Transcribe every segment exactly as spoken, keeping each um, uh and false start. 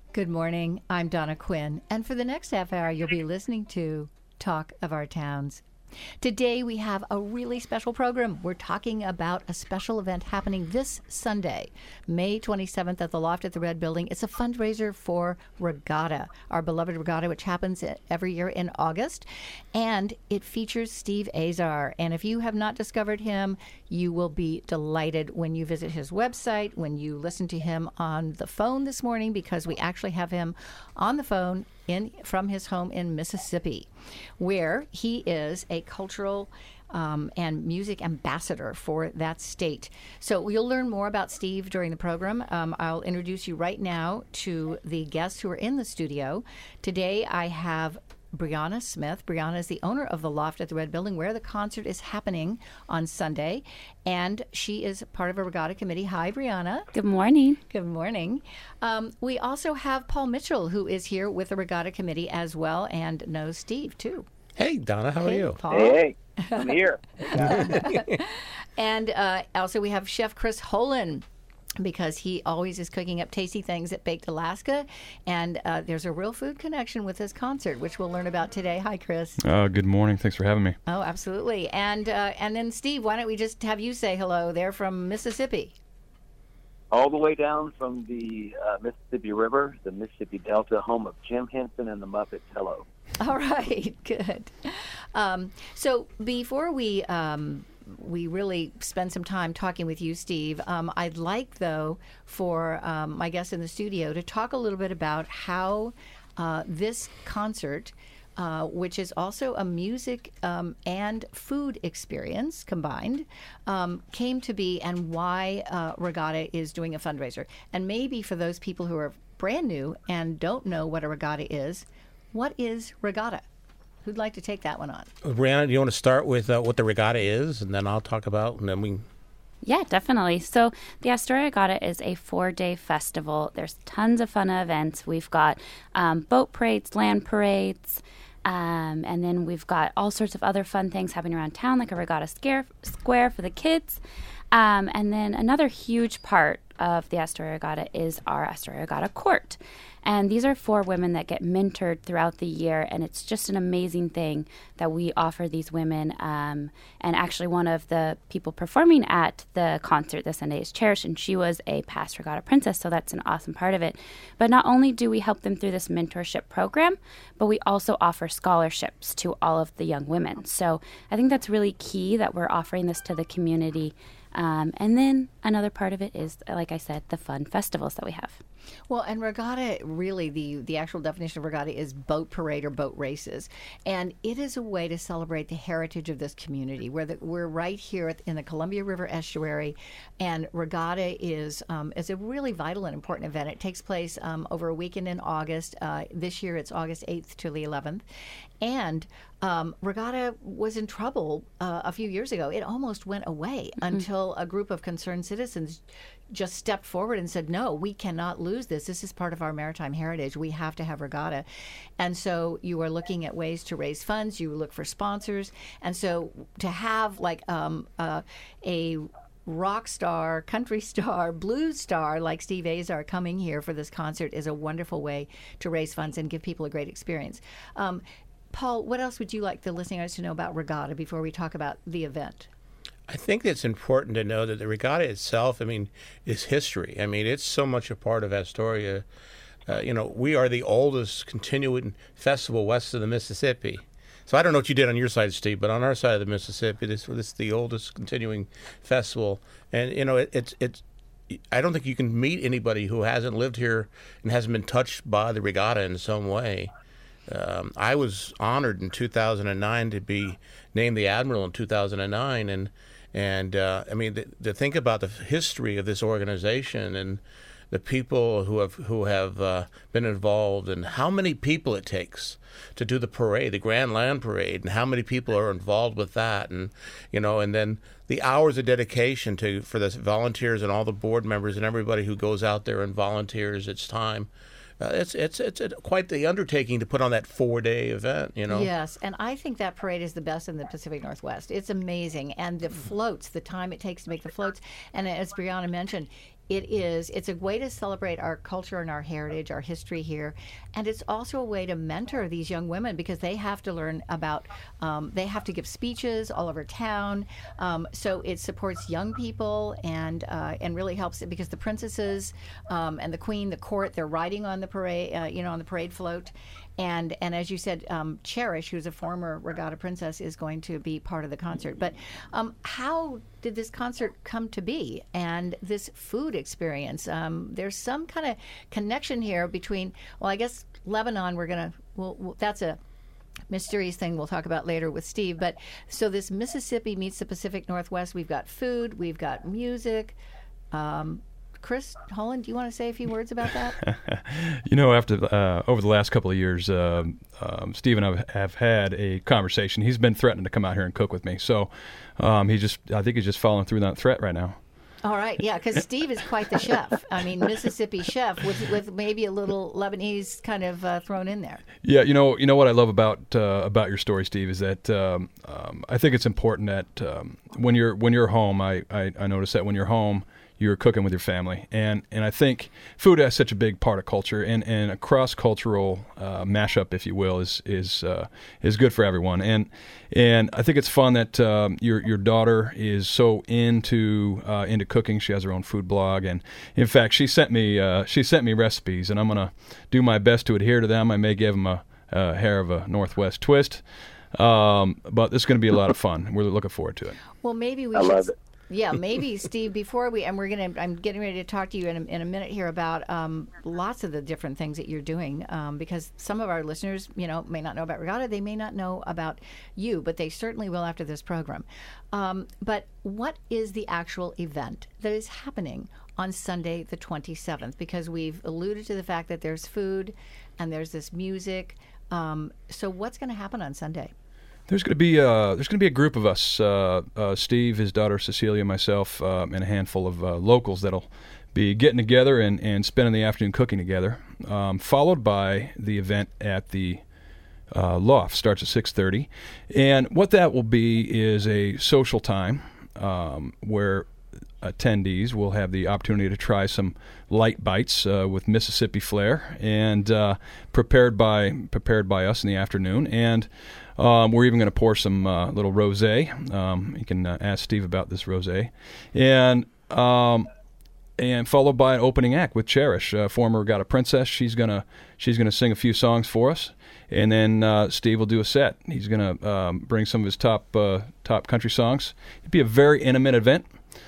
Good morning. I'm Donna Quinn, and for the next half hour, you'll be listening to Talk of Our Towns. Today, we have a really special program. We're talking about a special event happening this Sunday, May twenty-seventh at the Loft at the Red Building. It's a fundraiser for Regatta, our beloved Regatta, which happens every year in August. And it features Steve Azar. And if you have not discovered him, you will be delighted when you visit his website, when you listen to him on the phone this morning, because we actually have him on the phone in from his home in Mississippi, where he is a cultural um, and music ambassador for that state. So you'll learn more about Steve during the program. Um, I'll introduce you right now to the guests who are in the studio. Today I have Brianna Smith. Brianna is the owner of the Loft at the Red Building, where the concert is happening on Sunday, and she is part of a Regatta committee. Hi, Brianna. Good morning. Good morning. Um, we also have Paul Mitchell, who is here with the Regatta committee as well, and knows Steve, too. Hey, Donna, how hey, are you? Paul. Hey, hey, I'm here. And uh, also we have Chef Chris Holen, because he always is cooking up tasty things at Baked Alaska. And uh, there's a real food connection with this concert, which we'll learn about today. Hi, Chris. Uh, good morning. Thanks for having me. Oh, absolutely. And uh, and then, Steve, why don't we just have you say hello? They're from Mississippi. All the way down from the uh, Mississippi River, the Mississippi Delta, home of Jim Henson and the Muppets. Hello. All right. Good. Um, so before we... Um, we really spend some time talking with you, Steve. Um, I'd like, though, for um, my guests in the studio to talk a little bit about how uh, this concert, uh, which is also a music um, and food experience combined, um, came to be, and why uh, Regatta is doing a fundraiser. And maybe for those people who are brand new and don't know what a regatta is, what is Regatta? Who'd like to take that one on? Brianna, do you want to start with uh, what the regatta is, and then I'll talk about, and then we... Yeah, definitely. So the Astoria Regatta is a four-day festival. There's tons of fun events. We've got um, boat parades, land parades, um, and then we've got all sorts of other fun things happening around town, like a regatta scare, square for the kids. Um, and then another huge part of the Astoria Regatta is our Astoria Regatta Court. And these are four women that get mentored throughout the year, and it's just an amazing thing that we offer these women. Um, and actually, one of the people performing at the concert this Sunday is Cherish, and she was a past Regatta princess, so that's an awesome part of it. But not only do we help them through this mentorship program, but we also offer scholarships to all of the young women. So I think that's really key that we're offering this to the community. Um, and then another part of it is, like I said, the fun festivals that we have. Well, and regatta, really, the, the actual definition of regatta is boat parade or boat races. And it is a way to celebrate the heritage of this community. Where the, we're right here in the Columbia River estuary, and regatta is um, is a really vital and important event. It takes place um, over a weekend in August. Uh, this year, it's August eighth to the eleventh. And um, regatta was in trouble uh, a few years ago. It almost went away mm-hmm. until a group of concerned citizens just stepped forward and said, no, we cannot lose this. This is part of our maritime heritage. We have to have regatta. And so you are looking at ways to raise funds. You look for sponsors. And so to have like um, uh, a rock star, country star, blues star like Steve Azar coming here for this concert is a wonderful way to raise funds and give people a great experience. Um, Paul, what else would you like the listeners to know about regatta before we talk about the event? I think it's important to know that the regatta itself, I mean, is history. I mean, it's so much a part of Astoria. Uh, you know, we are the oldest continuing festival west of the Mississippi. So I don't know what you did on your side, Steve, but on our side of the Mississippi, this, this is the oldest continuing festival. And, you know, it, it's it's. I don't think you can meet anybody who hasn't lived here and hasn't been touched by the regatta in some way. Um, I was honored in two thousand nine to be named the Admiral in two thousand nine, and and uh, I mean, the, to think about the history of this organization and the people who have who have uh, been involved, and how many people it takes to do the parade, the Grand Land Parade, and how many people are involved with that, and you know, and then the hours of dedication to for the volunteers and all the board members and everybody who goes out there and volunteers its time. Uh, it's it's it's a, quite the undertaking to put on that four-day event, you know. Yes, and I think that parade is the best in the Pacific Northwest. It's amazing, and the floats, the time it takes to make the floats, and as Brianna mentioned, it is, it's a way to celebrate our culture and our heritage, our history here. And it's also a way to mentor these young women because they have to learn about, um, they have to give speeches all over town. Um, so it supports young people and uh, and really helps it because the princesses um, and the queen, the court, they're riding on the parade, uh, you know, on the parade float. And and as you said, um, Cherish, who's a former regatta princess, is going to be part of the concert. But um, how did this concert come to be and this food experience? Um, there's some kind of connection here between, well, I guess Lebanon, we're going to, well, well, that's a mysterious thing we'll talk about later with Steve. But so this Mississippi meets the Pacific Northwest. We've got food, we've got music. Um, Chris Holland, do you want to say a few words about that? You know, after uh, over the last couple of years, uh, um, Steve and I have had a conversation. He's been threatening to come out here and cook with me. So um, he just, I think he's just following through that threat right now. All right, yeah, because Steve is quite the chef. I mean, Mississippi chef with with maybe a little Lebanese kind of uh, thrown in there. Yeah, you know, you know what I love about uh, about your story, Steve, is that um, um, I think it's important that um, when you're when you're home, I, I I notice that when you're home, you're cooking with your family, and and I think food has such a big part of culture, and, and a cross cultural uh, mashup, if you will, is is uh, is good for everyone, and and I think it's fun that um, your your daughter is so into uh, into cooking. She has her own food blog, and in fact, she sent me uh, she sent me recipes, and I'm gonna do my best to adhere to them. I may give them a, a hair of a Northwest twist, um, but this is going to be a lot of fun. We're looking forward to it. Well, maybe we I should. love it. Yeah, maybe Steve. Before we and we're gonna, I'm getting ready to talk to you in a, in a minute here about um, lots of the different things that you're doing um, because some of our listeners, you know, may not know about Regatta. They may not know about you, but they certainly will after this program. Um, but what is the actual event that is happening on Sunday the twenty-seventh? Because we've alluded to the fact that there's food and there's this music. Um, so what's going to happen on Sunday? There's going to be uh, there's going to be a group of us, uh, uh, Steve, his daughter Cecilia, myself, uh, and a handful of uh, locals that'll be getting together and, and spending the afternoon cooking together. Um, followed by the event at the uh, Loft, starts at six thirty, and what that will be is a social time um, where attendees will have the opportunity to try some light bites uh, with Mississippi flair and uh, prepared by prepared by us in the afternoon. And um, we're even going to pour some uh, little rosé. Um, you can uh, ask Steve about this rosé, and um, and followed by an opening act with Cherish, uh, former Regatta princess. She's gonna she's gonna sing a few songs for us, and then uh, Steve will do a set. He's gonna um, bring some of his top uh, top country songs. It'd be a very intimate event.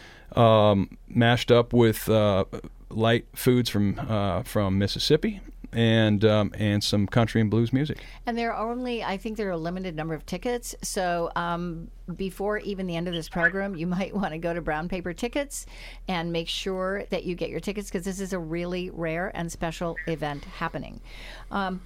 Um, mashed up with uh, light foods from uh, from Mississippi and um, and some country and blues music. And there are only, I think there are a limited number of tickets. So um, before even the end of this program, you might want to go to Brown Paper Tickets and make sure that you get your tickets because this is a really rare and special event happening. Um,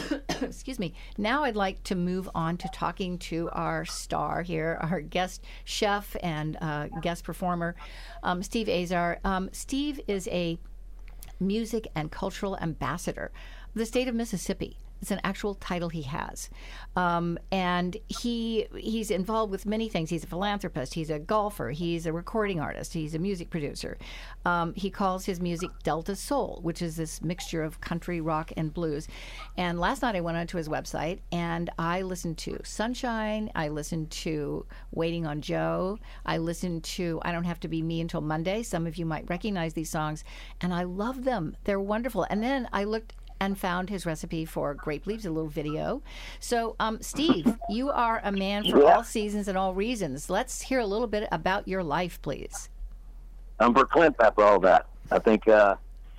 Excuse me. Now I'd like to move on to talking to our star here, our guest chef and uh, guest performer, um, Steve Azar. Um, Steve is a music and cultural ambassador of the state of Mississippi. It's an actual title he has. Um, and he he's involved with many things. He's a philanthropist. He's a golfer. He's a recording artist. He's a music producer. Um, he calls his music Delta Soul, which is this mixture of country, rock, and blues. And last night I went onto his website, and I listened to Sunshine. I listened to Waiting on Joe. I listened to I Don't Have to Be Me Until Monday. Some of you might recognize these songs. And I love them. They're wonderful. And then I looked and found his recipe for grape leaves, a little video. So, um, Steve, you are a man for Yeah. all seasons and all reasons. Let's hear a little bit about your life, please. I'm verklempt after all that. I think, uh,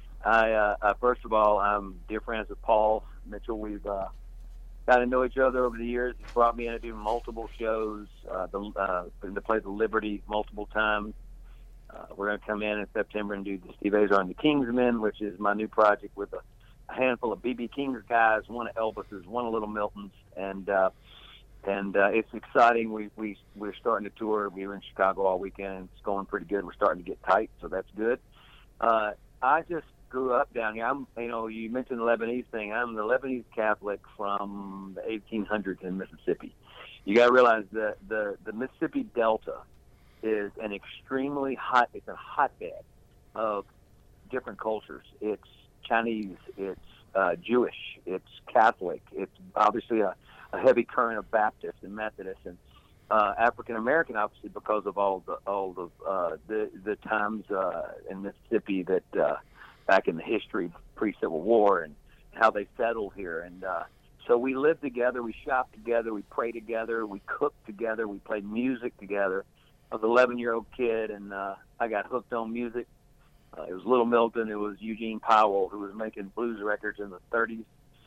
I, uh, uh, first of all, I'm dear friends with Paul Mitchell. We've uh, got to know each other over the years. He's brought me in to do multiple shows, uh, the, uh, to play the Liberty multiple times. Uh, we're going to come in in September and do the Steve Azar and the Kingsmen, which is my new project with a a handful of B B King's guys, one of Elvis's, one of Little Milton's, and uh, and uh, it's exciting. We we we're starting to tour. We were in Chicago all weekend. And it's going pretty good. We're starting to get tight, so that's good. Uh, I just grew up down here. I'm, you know, you mentioned the Lebanese thing. I'm the Lebanese Catholic from the eighteen hundreds in Mississippi. You got to realize that the the Mississippi Delta is an extremely hot. It's a hotbed of different cultures. It's Chinese, it's uh, Jewish, it's Catholic, it's obviously a, a heavy current of Baptist and Methodist, and uh, African American, obviously because of all the all the uh, the, the times uh, in Mississippi that uh, back in the history pre-Civil War and how they settled here. And uh, so we lived together, we shopped together, we prayed together, we cooked together, we played music together. I was an eleven-year-old kid, and uh, I got hooked on music. Uh, it was Little Milton. It was Eugene Powell, who was making blues records in the thirties.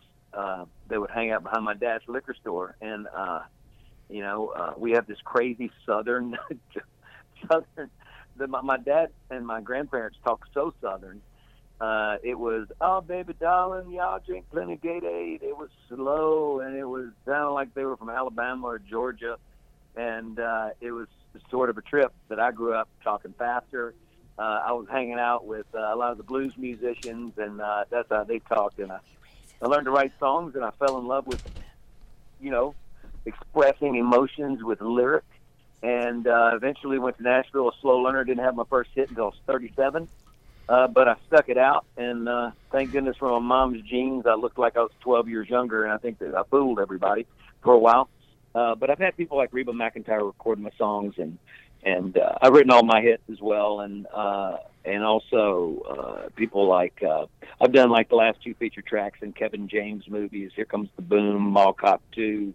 Uh, they would hang out behind my dad's liquor store, and uh, you know, uh, we have this crazy Southern, Southern. The, my, my dad and my grandparents talk so Southern. Uh, it was, oh, baby darling, y'all drink plenty of Gatorade. It was slow, and it was sounded like they were from Alabama or Georgia, and uh, it was sort of a trip that I grew up talking faster. Uh, I was hanging out with uh, a lot of the blues musicians, and uh, that's how they talked. And I, I learned to write songs, and I fell in love with, you know, expressing emotions with lyric. And uh, eventually went to Nashville, a slow learner. Didn't have my first hit until I was thirty-seven. Uh, but I stuck it out, and uh, thank goodness for my mom's genes, I looked like I was twelve years younger, and I think that I fooled everybody for a while. Uh, but I've had people like Reba McEntire recording my songs, and and uh, I've written all my hits as well, and uh, and also uh, people like uh, I've done like the last two feature tracks in Kevin James movies. Here Comes the Boom, Mall Cop two.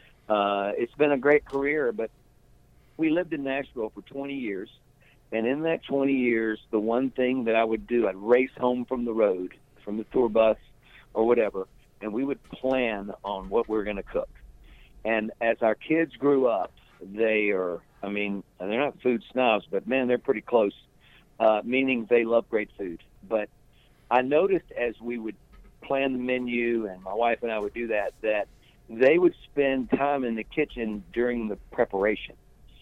Uh, it's been a great career, but we lived in Nashville for twenty years. And in that twenty years, the one thing that I would do, I'd race home from the road, from the tour bus or whatever, and we would plan on what we were going to cook. And as our kids grew up, they are, I mean, they're not food snobs, but, man, they're pretty close, uh, meaning they love great food. But I noticed as we would plan the menu, and my wife and I would do that, that they would spend time in the kitchen during the preparation.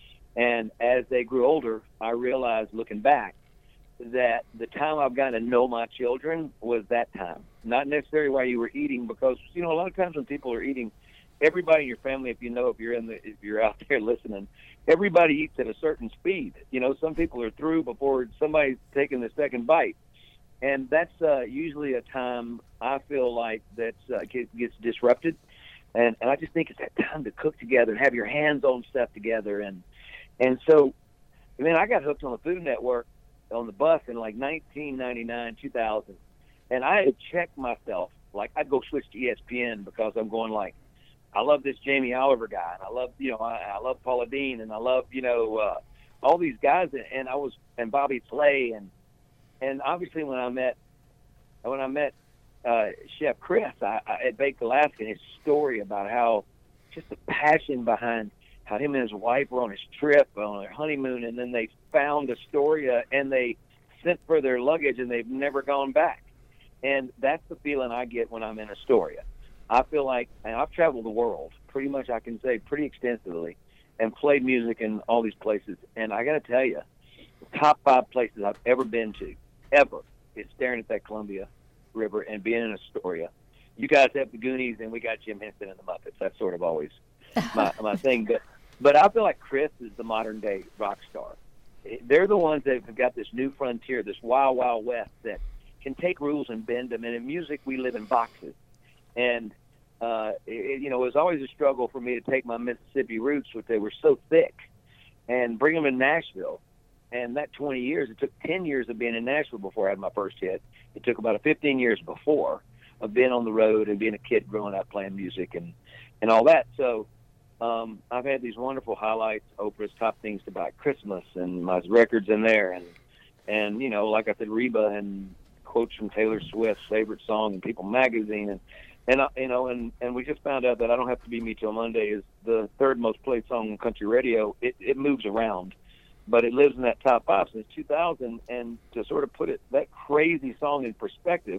And as they grew older, I realized, looking back, that the time I've gotten to know my children was that time. Not necessarily while you were eating, because, you know, a lot of times when people are eating, everybody in your family, if you know, if you're in the, if you're out there listening, everybody eats at a certain speed. You know, some people are through before somebody's taking the second bite. And that's uh, usually a time I feel like that uh, gets disrupted. And, and I just think it's that time to cook together and have your hands on stuff together. And, And so, I mean, I got hooked on the Food Network on the bus in like nineteen ninety-nine, two thousand. And I had to check myself. Like, I'd go switch to E S P N because I'm going like, I love this Jamie Oliver guy. And I love, you know, I, I love Paula Deen. And I love, you know, uh, all these guys. And I was, and Bobby Flay. And, and obviously when I met, when I met uh, Chef Chris I, I, at Baked Alaska, his story about how just the passion behind how him and his wife were on his trip, on their honeymoon, and then they found Astoria, and they sent for their luggage, and they've never gone back. And that's the feeling I get when I'm in Astoria. I feel like, and I've traveled the world, pretty much I can say pretty extensively, and played music in all these places. And I got to tell you, the top five places I've ever been to, ever, is staring at that Columbia River and being in Astoria. You guys have the Goonies, and we got Jim Henson and the Muppets. That's sort of always my, my thing. But But I feel like Chris is the modern-day rock star. They're the ones that have got this new frontier, this wild, wild west that can take rules and bend them. And in music, we live in boxes. And, uh, it, you know, it was always a struggle for me to take my Mississippi roots, which they were so thick, and bring them in Nashville. And that twenty years, it took ten years of being in Nashville before I had my first hit. It took about fifteen years before of being on the road and being a kid growing up playing music and, and all that. So, Um, I've had these wonderful highlights, Oprah's Top Things to Buy at Christmas, and my records in there, and and you know, like I said, Reba, and quotes from Taylor Swift's favorite song in People Magazine, and and uh, you know, and and we just found out that I Don't Have to Be Me Till Monday is the third most played song on country radio. It it moves around, but it lives in that top five since two thousand. And to sort of put it that crazy song in perspective,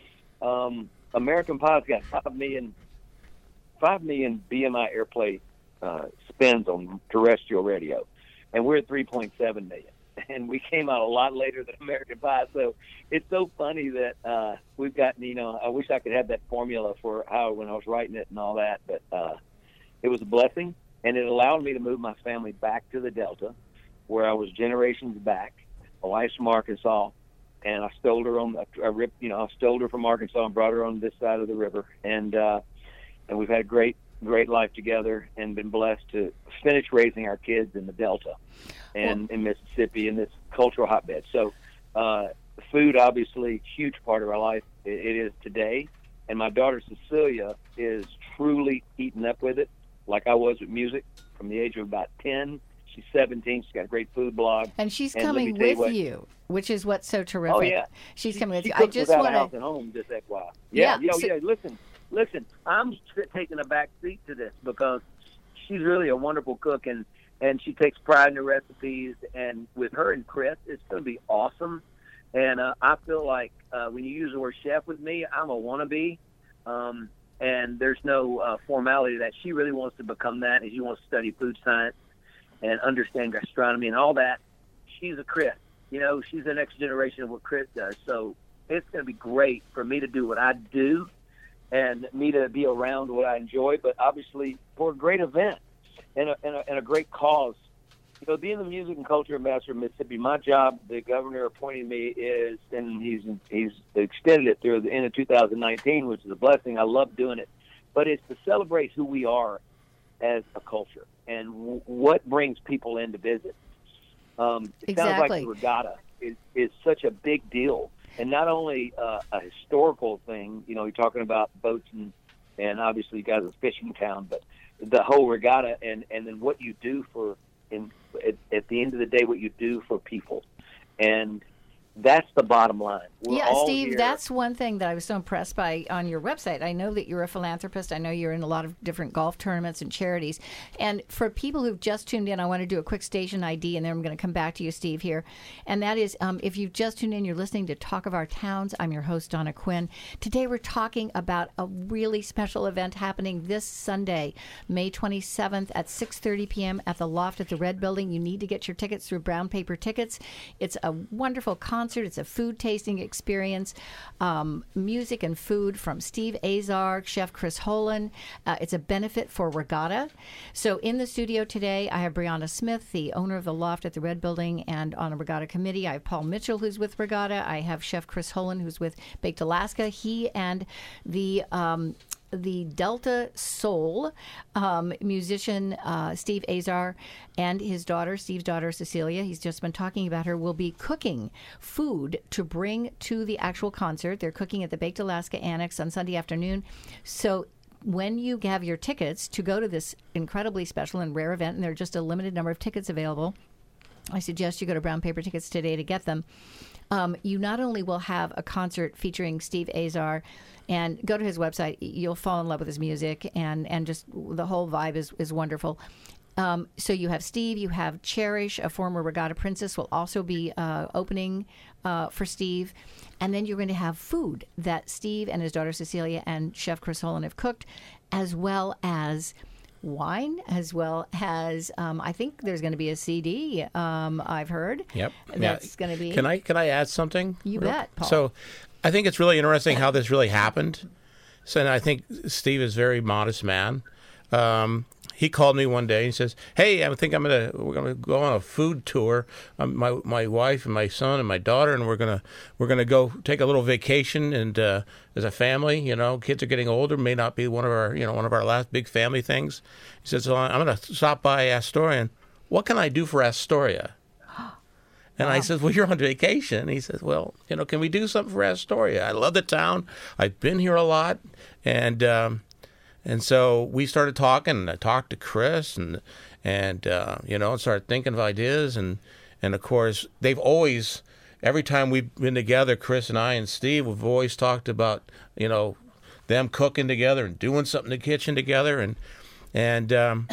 um, American Pie's got five million. Five million B M I airplay uh, spins on terrestrial radio, and we're at three point seven million. And we came out a lot later than American Pie, so it's so funny that uh, we've gotten. You know, I wish I could have that formula for how when I was writing it and all that, but uh, it was a blessing, and it allowed me to move my family back to the Delta, where I was generations back. My wife's from Arkansas, and I stole her on, I ripped, you know, I stole her from Arkansas and brought her on this side of the river, and uh, and we've had a great, great life together, and been blessed to finish raising our kids in the Delta, and well, in Mississippi, in this cultural hotbed. So, uh, food, obviously, huge part of our life. It, it is today, and my daughter Cecilia is truly eating up with it, like I was with music, from the age of about ten. She's seventeen. She's got a great food blog. And she's and coming with you, what, you, which is what's so terrific. Oh, yeah. She's she, coming with she you. I just want to... house at home, just X Y. Yeah, yeah, yeah, so... yeah. Listen, listen, I'm taking a back seat to this because she's really a wonderful cook, and, and she takes pride in her recipes. And with her and Chris, it's going to be awesome. And uh, I feel like uh, when you use the word chef with me, I'm a wannabe. Um, and there's no uh, formality that she really wants to become that, and she wants to study food science and understand gastronomy and all that. She's a Chris. You know, she's the next generation of what Chris does. So it's going to be great for me to do what I do and me to be around what I enjoy, but obviously for a great event and a, and a, and a great cause. You know, being the music and culture ambassador of Mississippi, my job, the governor appointed me is, and he's he's extended it through the end of two thousand nineteen, which is a blessing. I love doing it. But it's to celebrate who we are as a culture and w- what brings people in to visit. Um, it exactly. sounds like the regatta is, is such a big deal. And not only uh, a historical thing, you know, you're talking about boats and, and obviously you guys are a fishing town, but the whole regatta and, and then what you do for, in, at, at the end of the day, what you do for people. And that's the bottom line. We're yeah, all Steve, here. That's one thing that I was so impressed by on your website. I know that you're a philanthropist. I know you're in a lot of different golf tournaments and charities. And for people who've just tuned in, I want to do a quick station I D, and then I'm going to come back to you, Steve, here. And that is, um, if you've just tuned in, you're listening to Talk of Our Towns. I'm your host, Donna Quinn. Today we're talking about a really special event happening this Sunday, May twenty-seventh at six thirty p.m. at the Loft at the Red Building. You need to get your tickets through Brown Paper Tickets. It's a wonderful concert. It's a food tasting experience, um, music and food from Steve Azar, Chef Chris Holen. Uh, it's a benefit for Regatta. So in the studio today, I have Brianna Smith, the owner of the Loft at the Red Building and on a Regatta committee. I have Paul Mitchell, who's with Regatta. I have Chef Chris Holen, who's with Baked Alaska. He and the... Um, the Delta Soul um, musician uh, Steve Azar and his daughter, Steve's daughter Cecilia, he's just been talking about her, will be cooking food to bring to the actual concert. They're cooking at the Baked Alaska Annex on Sunday afternoon. So when you have your tickets to go to this incredibly special and rare event, and there are just a limited number of tickets available, I suggest you go to Brown Paper Tickets today to get them. Um, you not only will have a concert featuring Steve Azar, and go to his website, you'll fall in love with his music, and, and just the whole vibe is, is wonderful. Um, so you have Steve, you have Cherish, a former Regatta princess, will also be uh, opening uh, for Steve. And then you're going to have food that Steve and his daughter Cecilia and Chef Chris Holen have cooked, as well as wine, as well as um, I think there's going to be a C D. Um, I've heard. Yep. That's yeah. going to be. Can I can I add something? You real? bet, Paul. So, I think it's really interesting how this really happened. So, and I think Steve is a very modest man. Um, he called me one day and he says, "Hey, I think I'm gonna we're gonna go on a food tour. Um, my my wife and my son and my daughter, and we're gonna we're gonna go take a little vacation. And uh, as a family, you know, kids are getting older. May not be one of our you know one of our last big family things." He says, "So I'm gonna stop by Astoria. And what can I do for Astoria?" And wow. I said, "Well, you're on vacation." And he says, "Well, you know, can we do something for Astoria? I love the town. I've been here a lot." And um, and so we started talking, and I talked to Chris, and and uh, you know, started thinking of ideas, and and of course, they've always, every time we've been together, Chris and I and Steve, we've always talked about, you know, them cooking together and doing something in the kitchen together, and and um,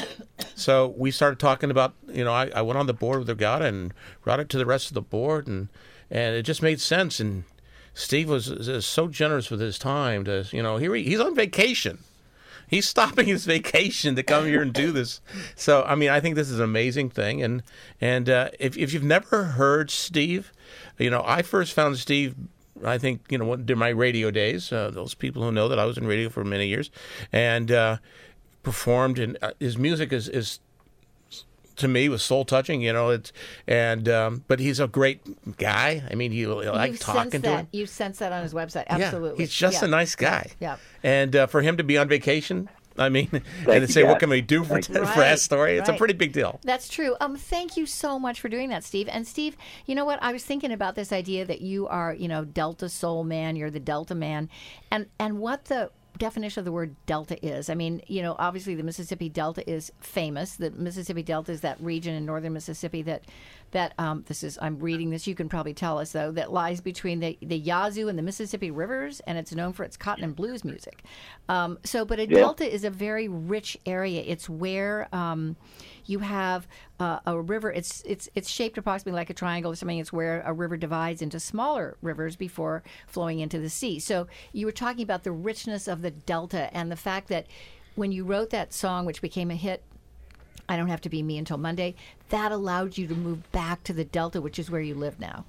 so we started talking about, you know, I, I went on the board with Regatta and brought it to the rest of the board, and and it just made sense. And Steve was, was so generous with his time to, you know, here he, he's on vacation. He's stopping his vacation to come here and do this. So, I mean, I think this is an amazing thing. And and uh, if if you've never heard Steve, you know, I first found Steve, I think, you know, during my radio days. Uh, those people who know that I was in radio for many years, and uh, performed. And uh, his music is is to me was soul touching. You know, it's and um, but he's a great guy. I mean, you like you talking sense to that. him. You sense that on his website. Absolutely. Yeah, he's just yeah. a nice guy. Yeah. And uh, for him to be on vacation, I mean, and you, to say, guys. what can we do for, Thank you. for Right, that story? It's right. a pretty big deal. That's true. Um, thank you so much for doing that, Steve. And Steve, you know what? I was thinking about this idea that you are, you know, Delta Soul Man. You're the Delta man, and and what the definition of the word Delta is. I mean, you know, obviously the Mississippi Delta is famous. The Mississippi Delta is that region in northern Mississippi that that um, this is. I'm reading this. You can probably tell us though that lies between the the Yazoo and the Mississippi rivers, and it's known for its cotton and blues music. Um, so, but a Yeah. delta is a very rich area. It's where um, you have uh, a river. It's it's it's shaped approximately like a triangle or something. It's where a river divides into smaller rivers before flowing into the sea. So you were talking about the richness of the delta and the fact that when you wrote that song, which became a hit, I Don't Have to Be Me Until Monday, that allowed you to move back to the delta, which is where you live now.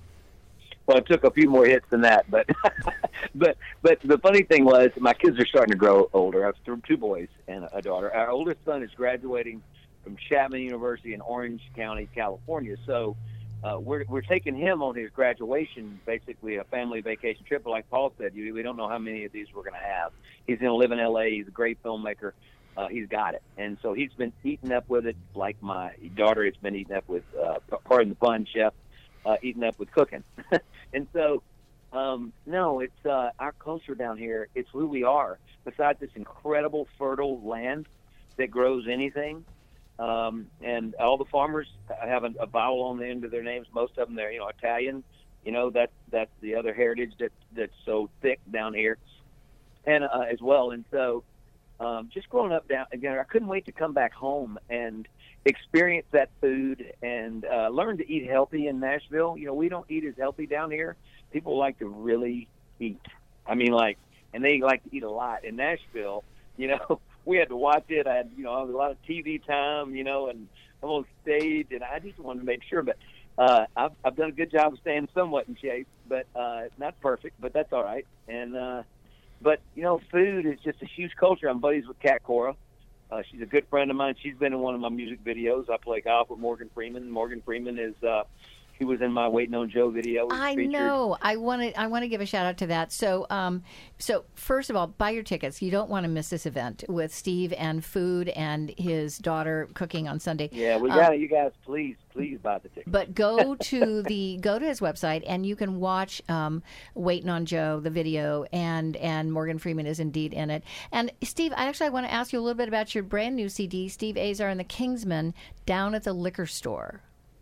Well, it took a few more hits than that, but but but the funny thing was, my kids are starting to grow older. I have th- two boys and a daughter. Our oldest son is graduating from Chapman University in Orange County, California. So uh, we're we're taking him on his graduation, basically a family vacation trip. But like Paul said, you, we don't know how many of these we're going to have. He's going to live in L A. He's a great filmmaker. Uh, he's got it, and so he's been eating up with it, like my daughter has been eating up with. Uh, pardon the pun, chef. Uh, eating up with cooking. And so, um, no, it's uh, our culture down here. It's who we are. Besides this incredible fertile land that grows anything, um, and all the farmers have a, a vowel on the end of their names. Most of them, they're you know Italian. You know that's that's the other heritage that that's so thick down here, and uh, as well. And so, um, just growing up down again, I couldn't wait to come back home and experience that food and uh, learn to eat healthy in Nashville. You know, we don't eat as healthy down here. People like to really eat. I mean, like, and they like to eat a lot. In Nashville, you know, we had to watch it. I had, you know, a lot of T V time, you know, and I'm on stage, and I just wanted to make sure. But uh, I've, I've done a good job of staying somewhat in shape, but uh, not perfect, but that's all right. And, uh, but, you know, food is just a huge culture. I'm buddies with Kat Cora. Uh, she's a good friend of mine. She's been in one of my music videos. I play golf with Morgan Freeman. Morgan Freeman is uh, he was in my Waiting on Joe video. He's I featured. know. I want to. I want to give a shout out to that. So, um, so first of all, buy your tickets. You don't want to miss this event with Steve and food and his daughter cooking on Sunday. Yeah, we Um, got it. You guys, please, please buy the tickets. But go to the go to his website and you can watch um, Waiting on Joe, the video, and and Morgan Freeman is indeed in it. And Steve, I actually want to ask you a little bit about your brand new C D, Steve Azar and the Kingsmen, down at the liquor store.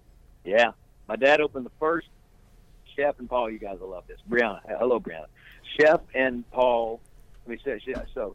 Yeah, my dad opened the first. Chef and Paul, you guys will love this. Brianna, hello, Brianna. Chef and Paul. Let me say, so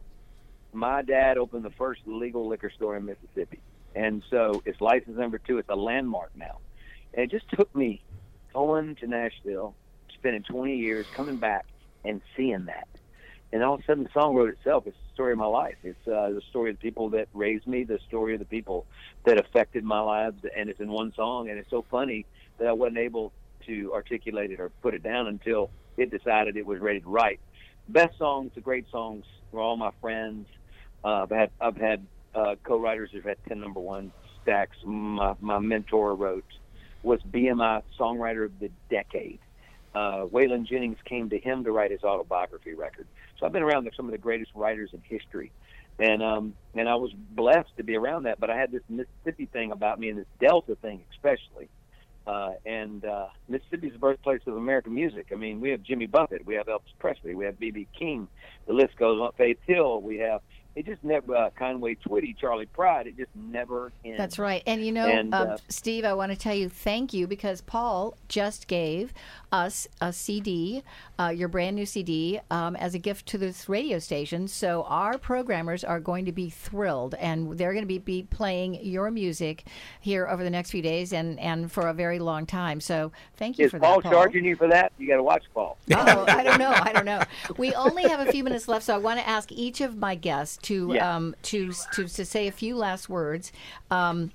my dad opened the first legal liquor store in Mississippi. And so it's license number two. It's a landmark now. And it just took me going to Nashville, spending twenty years, coming back and seeing that. And all of a sudden the song wrote itself. It's the story of my life. It's uh, the story of the people that raised me, the story of the people that affected my lives. And it's in one song. And it's so funny that I wasn't able to articulate it or put it down until it decided it was ready to write. Best songs, the great songs, were all my friends. Uh, I've had, I've had Uh, co-writers who've had ten number one stacks. My, my mentor wrote, was B M I Songwriter of the Decade. Uh, Waylon Jennings came to him to write his autobiography record. So I've been around some of the greatest writers in history. And um, and I was blessed to be around that. But I had this Mississippi thing about me and this Delta thing especially. Uh, and uh, Mississippi is the birthplace of American music. I mean, we have Jimmy Buffett. We have Elvis Presley. We have B B King. The list goes on. Faith Hill. We have... It just never, uh, Conway Twitty, Charlie Pride, it just never ends. That's right. And, you know, And, um, uh, Steve, I want to tell you thank you because Paul just gave us a C D, uh, your brand new C D, um, as a gift to this radio station. So our programmers are going to be thrilled, and they're going to be, be playing your music here over the next few days and, and for a very long time. So thank you Is for Paul that, Paul. charging you for that? You got to watch Paul. Oh, I don't know. I don't know. We only have a few minutes left, so I want to ask each of my guests to Yeah. um, to, to to say a few last words. Um,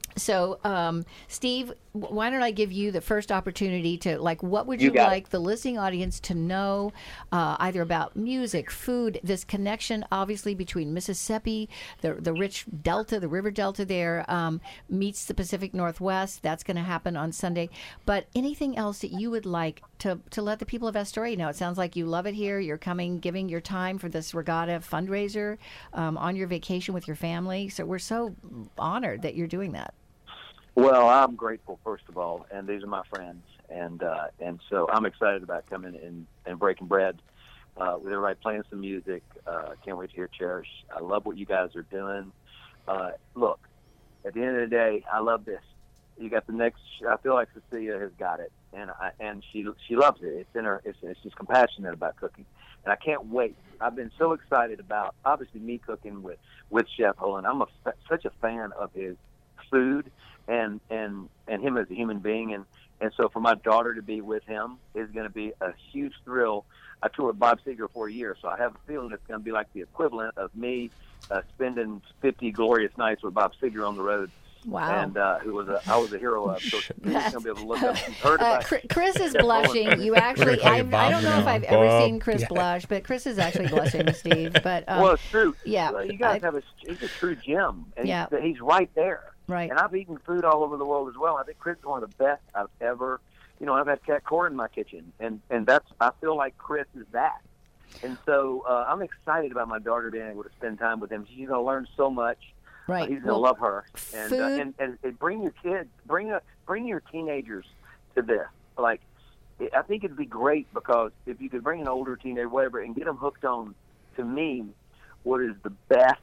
So, um, Steve, w- why don't I give you the first opportunity to, like, what would You you got it. like the listening audience to know, uh, either about music, food, this connection, obviously, between Mississippi, the the rich delta, the river delta there, um, meets the Pacific Northwest. That's going to happen on Sunday. But anything else that you would like to, to let the people of Astoria know? It sounds like you love it here. You're coming, giving your time for this regatta fundraiser um, on your vacation with your family. So we're so honored that you're doing that. Well, I'm grateful, first of all, and these are my friends, and uh, and so I'm excited about coming and, and breaking bread uh, with everybody, playing some music. Uh, can't wait to hear Cherish. I love what you guys are doing. Uh, look, at the end of the day, I love this. You got the next. I feel like Cecilia has got it, and I, and she she loves it. It's in her. It's, it's she's compassionate about cooking, and I can't wait. I've been so excited about obviously me cooking with with Chef Holland. I'm a, such a fan of his food. And, and and him as a human being, and, and so for my daughter to be with him is going to be a huge thrill. I toured with Bob Seger for a year, so I have a feeling it's going to be like the equivalent of me uh, spending fifty glorious nights with Bob Seger on the road. Wow. And uh, who was a, I was a hero of. So she's going to be able to look up. She's heard Uh, about Chris, it. Chris is blushing. You actually, call you I, Bob I don't know now. if I've ever Bob. seen Chris Yeah. blush, but Chris is actually blushing, Steve. But um, Well, it's true. yeah, Well, you guys I- have a. He's a true gem, and Yeah. he's, he's right there. Right. And I've eaten food all over the world as well. I think Chris is one of the best I've ever. You know, I've had cat core in my kitchen, and and that's. I feel like Chris is that. And so uh, I'm excited about my daughter being able to spend time with him. She's going to learn so much. right. Uh, he's going to Well, love her. And, uh, food- and, and and bring your kids, bring a, bring your teenagers to this. Like, I think it'd be great because if you could bring an older teenager, whatever, and get them hooked on, to me, what is the best,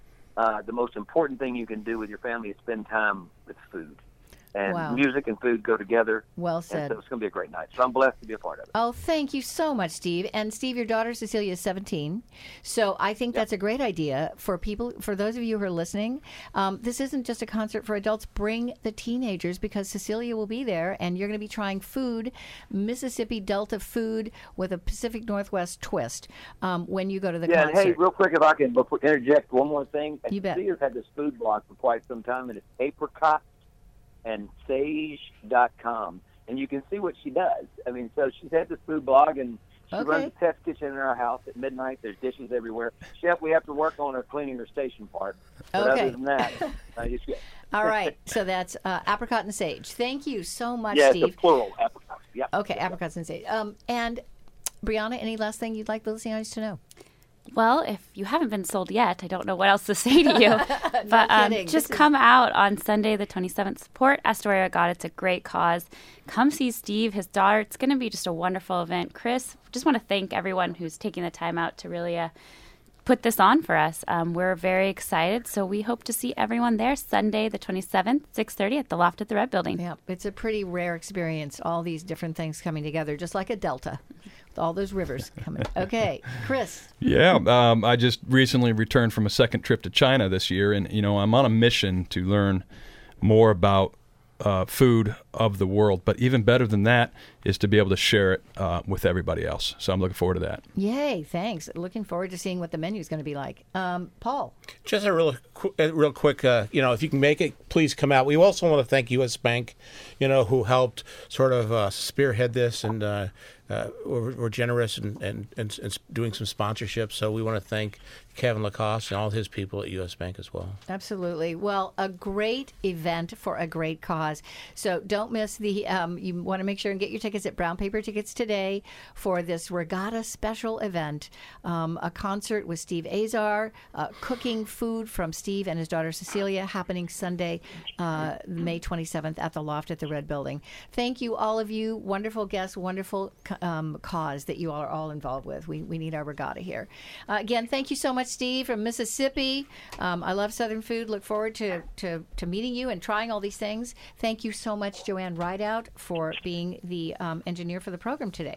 uh, the most important thing you can do with your family is spend time with food. And Wow. music and food go together. Well And said. so it's going to be a great night. So I'm blessed to be a part of it. Oh, thank you so much, Steve. And Steve, your daughter Cecilia is seventeen, so I think that's a great idea for people. For those of you who are listening, um, this isn't just a concert for adults. Bring the teenagers because Cecilia will be there, and you're going to be trying food, Mississippi Delta food with a Pacific Northwest twist um, when you go to the Yeah, and concert. hey, real quick, if I can before, interject one more thing. You bet. Cecilia's had this food blog for quite some time, and it's apricot and sage dot com. And you can see what she does. I mean, so she's had this food blog, and she Okay. runs a test kitchen in our house at midnight. There's dishes everywhere. Chef, we have to work on her cleaning her station part. But Okay. other than that, uh, you should, All right, so that's uh, apricot and sage. Thank you so much, yeah, it's Steve. a plural. Apricot. Yeah. Okay, apricots and sage. Um, and Brianna, any last thing you'd like the listening audience to know? Well, if you haven't been sold yet, I don't know what else to say to you. but um, kidding. just This is- come out on Sunday, the twenty-seventh. Support Astoria God. It's a great cause. Come see Steve, his daughter. It's going to be just a wonderful event. Chris, just want to thank everyone who's taking the time out to really uh, put this on for us. Um, we're very excited, so we hope to see everyone there Sunday, the twenty-seventh, six thirty at the Loft at the Red Building. Yeah, it's a pretty rare experience, all these different things coming together, just like a delta, with all those rivers coming. Okay, Chris. Yeah, um, I just recently returned from a second trip to China this year, and you know I'm on a mission to learn more about uh, food of the world. But even better than that is to be able to share it uh, with everybody else. So I'm looking forward to that. Yay, thanks. Looking forward to seeing what the menu is going to be like. Um, Paul. Just a real, qu- a real quick, uh, you know, if you can make it, please come out. We also want to thank U S Bank, you know, who helped sort of uh, spearhead this, and uh, uh, we're, we're generous and and, and and doing some sponsorships. So we want to thank Kevin Lacoste and all his people at U S Bank as well. Absolutely. Well, a great event for a great cause. So don't miss the, um, you want to make sure and get your tickets at Brown Paper Tickets today for this Regatta special event. Um, a concert with Steve Azar, uh, cooking food from Steve and his daughter Cecilia, happening Sunday, uh, May twenty-seventh at the Loft at the Red Building. Thank you, all of you. Wonderful guests, wonderful um, cause that you all are all involved with. We, we need our regatta here. Uh, again, thank you so much, Steve, from Mississippi. Um, I love Southern food. Look forward to, to, to meeting you and trying all these things. Thank you so much, Joanne Rideout, for being the um, engineer for the program today.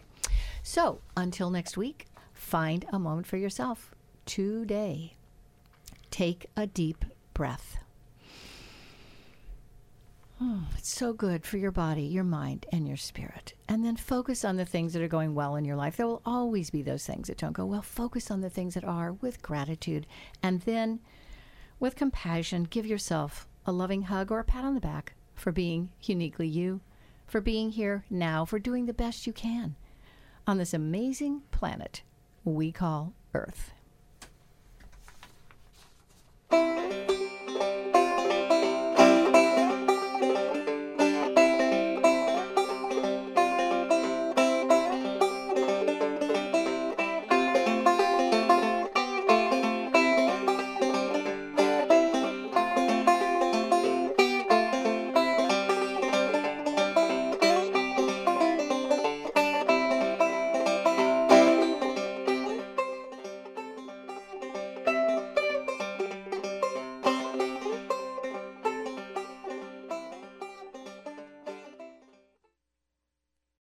So until next week, find a moment for yourself today. Take a deep breath. Oh, it's so good for your body, your mind, and your spirit. And then focus on the things that are going well in your life. There will always be those things that don't go well. Focus on the things that are with gratitude. And then, with compassion, give yourself a loving hug, or a pat on the back for being uniquely you, for being here now, for doing the best you can on this amazing planet we call Earth.